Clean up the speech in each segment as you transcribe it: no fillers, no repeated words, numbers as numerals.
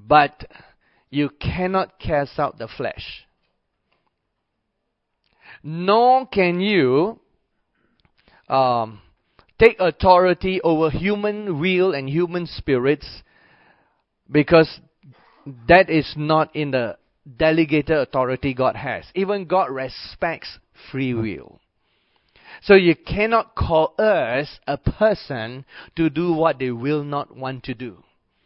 But you cannot cast out the flesh. Nor can you take authority over human will and human spirits, because that is not in the delegated authority God has. Even God respects free will. So you cannot coerce a person to do what they will not want to do.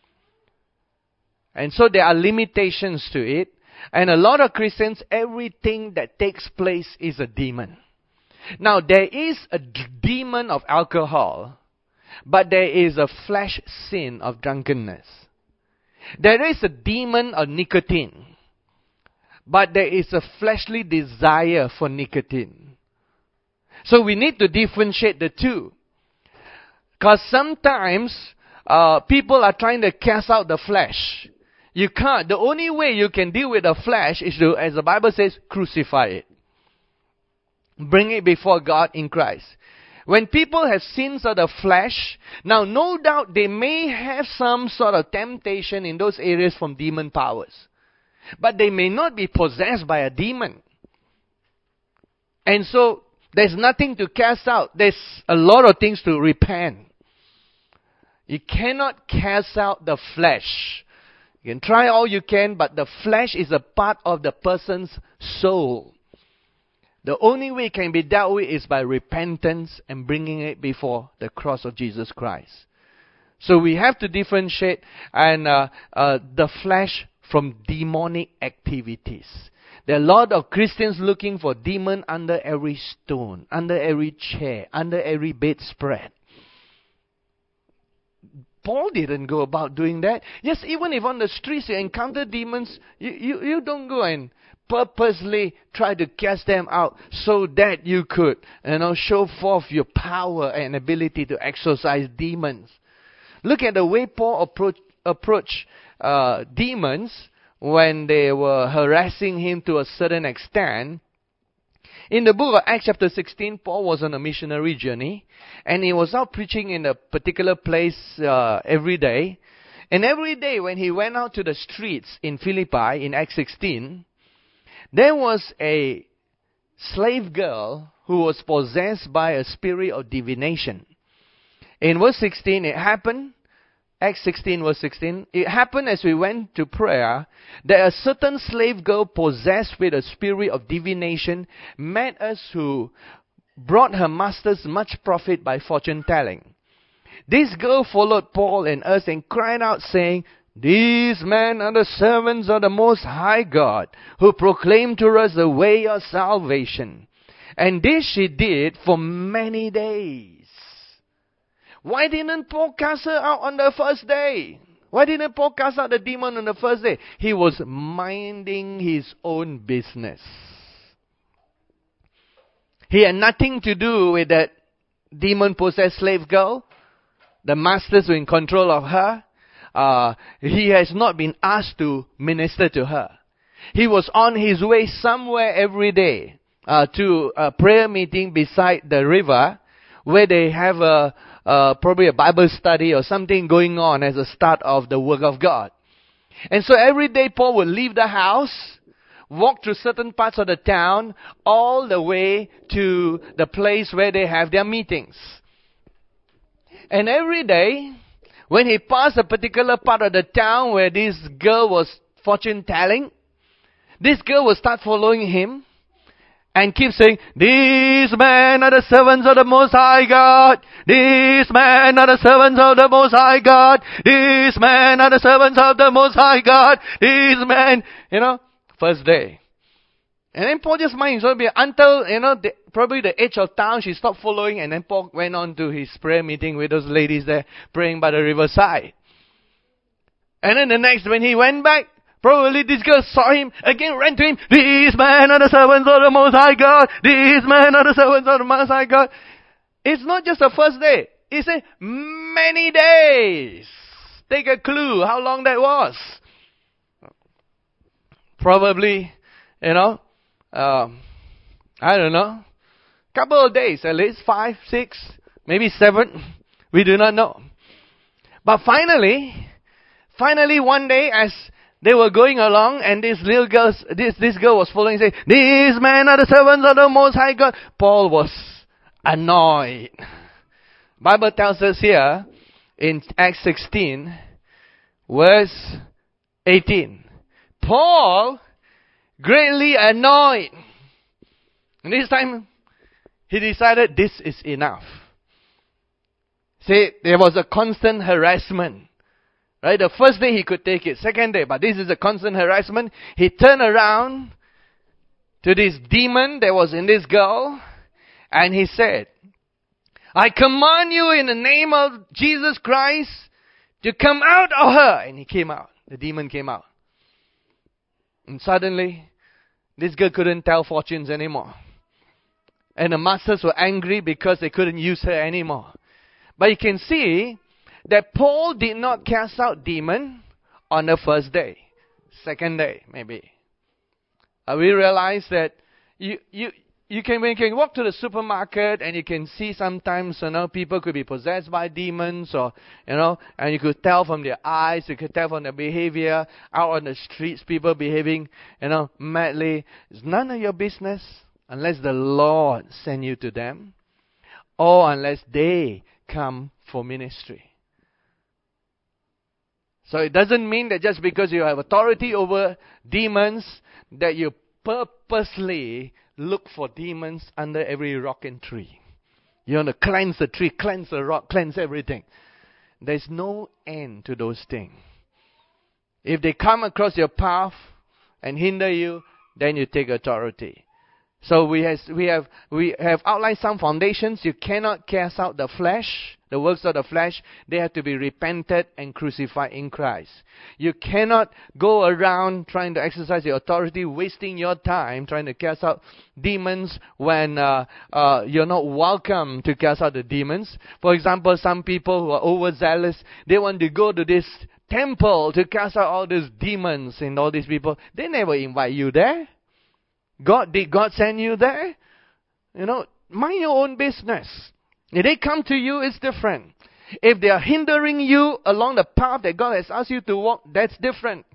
And so there are limitations to it. And a lot of Christians, everything that takes place is a demon. Now, there is a demon of alcohol, but there is a flesh sin of drunkenness. There is a demon of nicotine, but there is a fleshly desire for nicotine. So we need to differentiate the two. Because sometimes people are trying to cast out the flesh. You can't. The only way you can deal with the flesh is to, as the Bible says, crucify it. Bring it before God in Christ. When people have sins of the flesh, now no doubt they may have some sort of temptation in those areas from demon powers. But they may not be possessed by a demon. And so, there's nothing to cast out. There's a lot of things to repent. You cannot cast out the flesh. You can try all you can, but the flesh is a part of the person's soul. The only way it can be dealt with is by repentance and bringing it before the cross of Jesus Christ. So we have to differentiate the flesh from demonic activities. There are a lot of Christians looking for demon under every stone, under every chair, under every bedspread. Paul didn't go about doing that. Yes, even if on the streets you encounter demons, you don't go and purposely try to cast them out so that you could, show forth your power and ability to exorcise demons. Look at the way Paul approached demons when they were harassing him to a certain extent. In the book of Acts chapter 16, Paul was on a missionary journey, and he was out preaching in a particular place every day. And every day when he went out to the streets in Philippi, in Acts 16, there was a slave girl who was possessed by a spirit of divination. In verse 16, it happened, Acts 16 verse 16, it happened as we went to prayer that a certain slave girl possessed with a spirit of divination met us, who brought her masters much profit by fortune telling. This girl followed Paul and us and cried out, saying, "These men are the servants of the Most High God, who proclaim to us the way of salvation." And this she did for many days. Why didn't Paul cast her out on the first day? Why didn't Paul cast out the demon on the first day? He was minding his own business. He had nothing to do with that demon-possessed slave girl. The masters were in control of her. He has not been asked to minister to her. He was on his way somewhere every day to a prayer meeting beside the river, where they have probably a Bible study or something going on as a start of the work of God. And so every day Paul would leave the house, walk through certain parts of the town, all the way to the place where they have their meetings. And every day, when he passed a particular part of the town where this girl was fortune telling, this girl will start following him and keep saying, "These men are the servants of the Most High God. These men are the servants of the Most High God. These men are the servants of the Most High God. These men," first day. And then Paul just minds until, probably the edge of town, she stopped following, and then Paul went on to his prayer meeting with those ladies there praying by the riverside. And then the next, when he went back, probably this girl saw him, again ran to him, "These men are the servants of the Most High God. These men are the servants of the Most High God." It's not just the first day. It's many days. Take a clue how long that was. Probably, I don't know, couple of days at least, 5, 6, maybe 7. We do not know. But finally, finally one day as they were going along and this girl was following, saying, "These men are the servants of the Most High God." Paul was annoyed. Bible tells us here in Acts 16, verse 18. Paul, greatly annoyed. And this time, he decided this is enough. See, there was a constant harassment. Right? The first day he could take it. Second day, but this is a constant harassment. He turned around to this demon that was in this girl. And he said, "I command you in the name of Jesus Christ to come out of her." And he came out. The demon came out. And suddenly, this girl couldn't tell fortunes anymore. And the masters were angry because they couldn't use her anymore. But you can see that Paul did not cast out demon on the first day. Second day, maybe. We realize that when you can walk to the supermarket and you can see sometimes, people could be possessed by demons or, and you could tell from their eyes, you could tell from their behavior out on the streets, people behaving, madly. It's none of your business unless the Lord send you to them or unless they come for ministry. So it doesn't mean that just because you have authority over demons that you purposely look for demons under every rock and tree. You want to cleanse the tree, cleanse the rock, cleanse everything. There's no end to those things. If they come across your path and hinder you, then you take authority. So we have outlined some foundations. You cannot cast out the flesh, the works of the flesh. They have to be repented and crucified in Christ. You cannot go around trying to exercise your authority, wasting your time trying to cast out demons when you're not welcome to cast out the demons. For example, some people who are overzealous, they want to go to this temple to cast out all these demons and all these people. They never invite you there. Did God send you there? Mind your own business. If they come to you, it's different. If they are hindering you along the path that God has asked you to walk, that's different.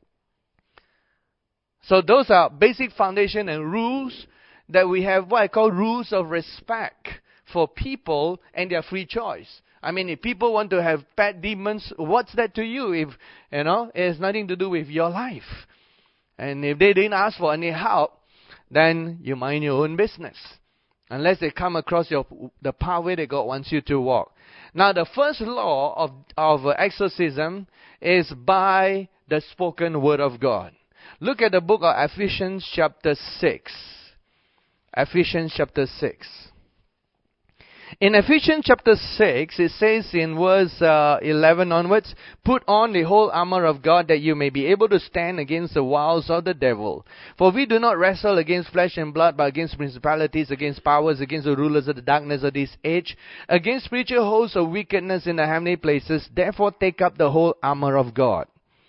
So those are basic foundation and rules that we have, what I call rules of respect for people and their free choice. I mean, if people want to have pet demons, what's that to you? If, it has nothing to do with your life. And if they didn't ask for any help, then you mind your own business. Unless they come across the pathway that God wants you to walk. Now, the first law of exorcism is by the spoken word of God. Look at the book of Ephesians chapter 6. Ephesians chapter 6. In Ephesians chapter 6, it says in verse 11 onwards, "Put on the whole armor of God that you may be able to stand against the wiles of the devil. For we do not wrestle against flesh and blood, but against principalities, against powers, against the rulers of the darkness of this age, against spiritual hosts of wickedness in the heavenly places. Therefore take up the whole armor of God,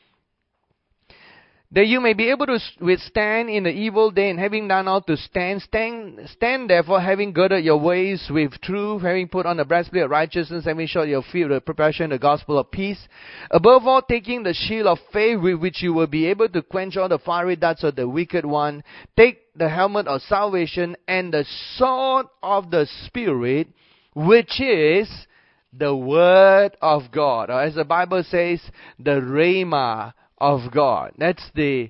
that you may be able to withstand in the evil day, and having done all to stand. Stand therefore, having girded your waist with truth, having put on the breastplate of righteousness, having shod your feet with the preparation of the gospel of peace. Above all, taking the shield of faith, with which you will be able to quench all the fiery darts of the wicked one. Take the helmet of salvation and the sword of the Spirit, which is the word of God." Or as the Bible says, the rhema of God. That's the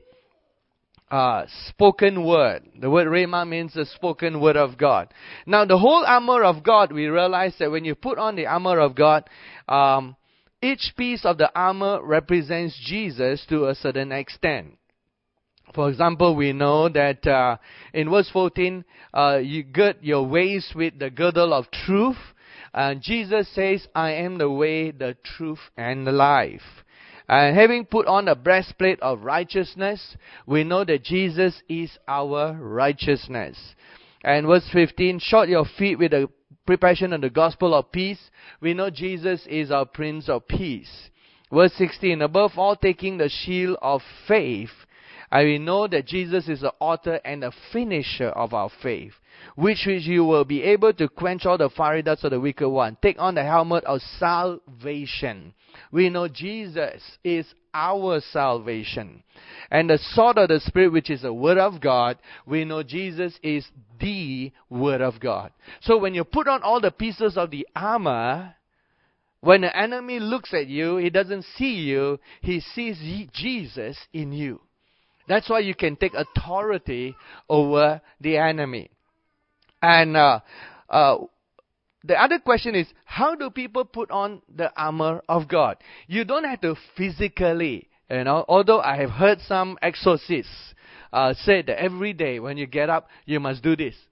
spoken word. The word rhema means the spoken word of God. Now, the whole armor of God, we realize that when you put on the armor of God, each piece of the armor represents Jesus to a certain extent. For example, we know that in verse 14, you gird your waist with the girdle of truth. Jesus says, "I am the way, the truth, and the life." And having put on a breastplate of righteousness, we know that Jesus is our righteousness. And verse 15, "Shod your feet with the preparation of the gospel of peace." We know Jesus is our Prince of Peace. Verse 16, "Above all, taking the shield of faith, And we know that Jesus is the author and the finisher of our faith, which you will be able to quench all the fiery darts of the wicked one. Take on the helmet of salvation. We know Jesus is our salvation. And the sword of the Spirit, which is the Word of God, we know Jesus is the Word of God. So when you put on all the pieces of the armor, when the enemy looks at you, he doesn't see you, he sees Jesus in you. That's why you can take authority over the enemy. And the other question is, how do people put on the armor of God? You don't have to physically, although I have heard some exorcists say that every day when you get up, you must do this.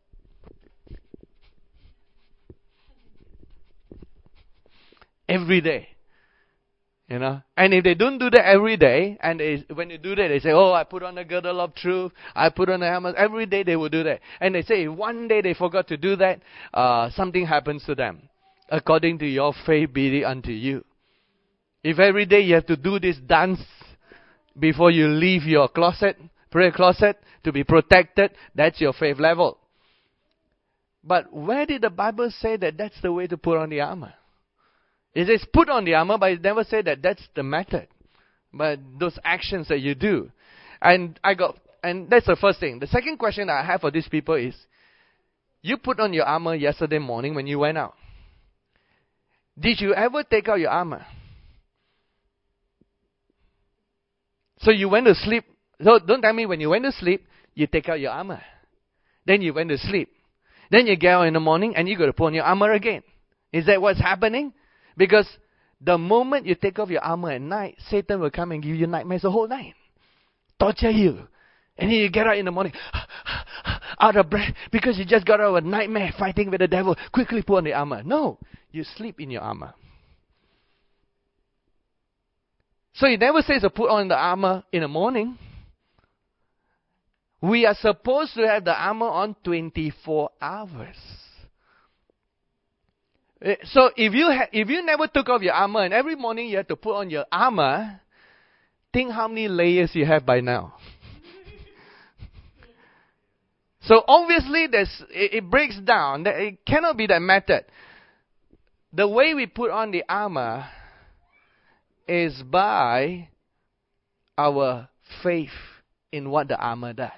Every day. And if they don't do that every day, and when you do that, they say, oh, I put on the girdle of truth, I put on the helmet. Every day they will do that. And they say, if one day they forgot to do that, something happens to them. According to your faith, be it unto you. If every day you have to do this dance before you leave your closet, prayer closet, to be protected, that's your faith level. But where did the Bible say that that's the way to put on the armor? It says put on the armor, but it never said that that's the method. But those actions that you do. And that's the first thing. The second question I have for these people is, you put on your armor yesterday morning when you went out. Did you ever take out your armor? So you went to sleep. So don't tell me when you went to sleep, you take out your armor. Then you went to sleep. Then you get out in the morning and you got to put on your armor again. Is that what's happening? Because the moment you take off your armor at night, Satan will come and give you nightmares the whole night. Torture you. And then you get out in the morning, out of breath, because you just got out of a nightmare fighting with the devil. Quickly put on the armor. No, you sleep in your armor. So it never says to put on the armor in the morning. We are supposed to have the armor on 24 hours. So if you never took off your armor and every morning you have to put on your armor, think how many layers you have by now. So obviously it breaks down. It cannot be that method. The way we put on the armor is by our faith in what the armor does.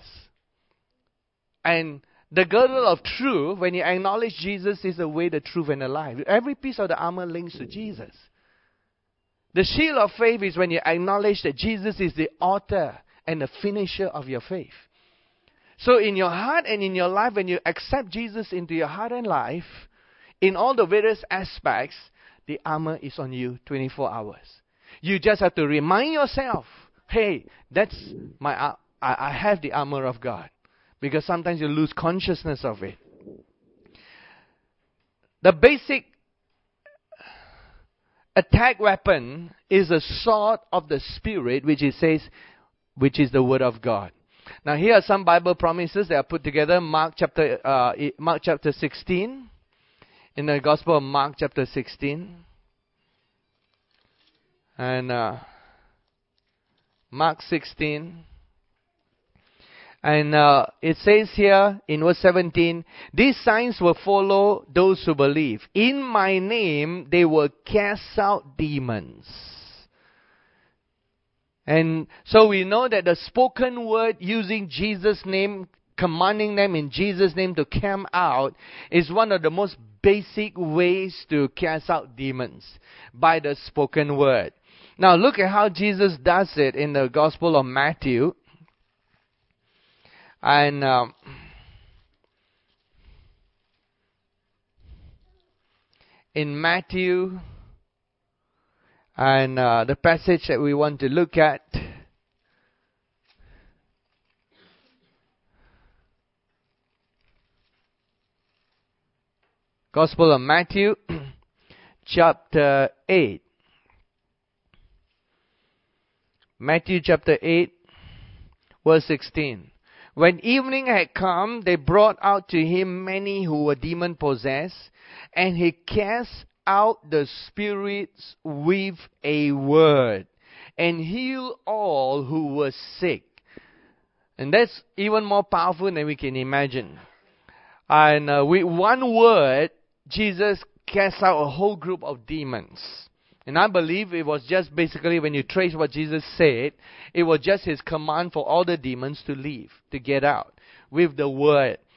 And the girdle of truth, when you acknowledge Jesus is the way, the truth, and the life. Every piece of the armor links to Jesus. The shield of faith is when you acknowledge that Jesus is the author and the finisher of your faith. So in your heart and in your life, when you accept Jesus into your heart and life, in all the various aspects, the armor is on you 24 hours. You just have to remind yourself, hey, that's I have the armor of God. Because sometimes you lose consciousness of it. The basic attack weapon is a sword of the Spirit, which is the Word of God. Now here are some Bible promises that are put together. Mark chapter 16. In the Gospel of Mark chapter 16. And Mark 16. And it says here in verse 17, these signs will follow those who believe. In my name they will cast out demons. And so we know that the spoken word using Jesus' name, commanding them in Jesus' name to come out, is one of the most basic ways to cast out demons, by the spoken word. Now look at how Jesus does it in the Gospel of Matthew. And in Matthew, and the passage that we want to look at, Gospel of Matthew, chapter 8. Matthew chapter 8, verse 16. When evening had come, they brought out to him many who were demon-possessed, and he cast out the spirits with a word, and healed all who were sick. And that's even more powerful than we can imagine. And with one word, Jesus cast out a whole group of demons. And I believe it was just basically, when you trace what Jesus said, it was just His command for all the demons to leave, to get out, with the word.